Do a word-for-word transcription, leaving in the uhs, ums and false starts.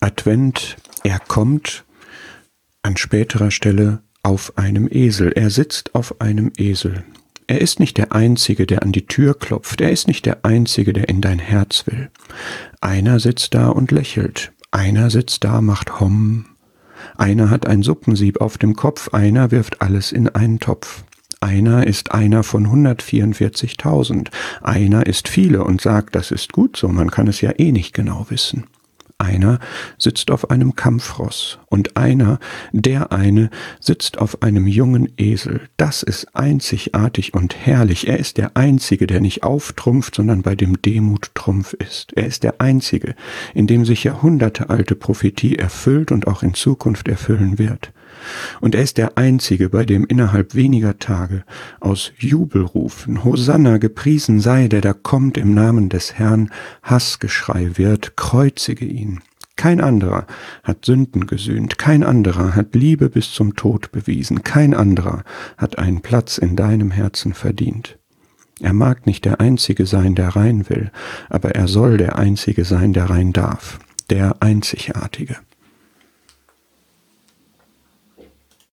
Advent, er kommt an späterer Stelle auf einem Esel. Er sitzt auf einem Esel. Er ist nicht der Einzige, der an die Tür klopft. Er ist nicht der Einzige, der in dein Herz will. Einer sitzt da und lächelt. Einer sitzt da, macht Homm. Einer hat ein Suppensieb auf dem Kopf. Einer wirft alles in einen Topf. Einer ist einer von hundertvierundvierzigtausend. Einer ist viele und sagt, das ist gut so, man kann es ja eh nicht genau wissen. Einer sitzt auf einem Kampfross und einer, der eine, sitzt auf einem jungen Esel. Das ist einzigartig und herrlich. Er ist der Einzige, der nicht auftrumpft, sondern bei dem Demut Trumpf ist. Er ist der Einzige, in dem sich jahrhundertealte Prophetie erfüllt und auch in Zukunft erfüllen wird. Und er ist der Einzige, bei dem innerhalb weniger Tage aus Jubelrufen, Hosanna, gepriesen sei, der da kommt im Namen des Herrn, Hassgeschrei wird, kreuzige ihn. Kein anderer hat Sünden gesühnt, kein anderer hat Liebe bis zum Tod bewiesen, kein anderer hat einen Platz in deinem Herzen verdient. Er mag nicht der Einzige sein, der rein will, aber er soll der Einzige sein, der rein darf, der Einzigartige.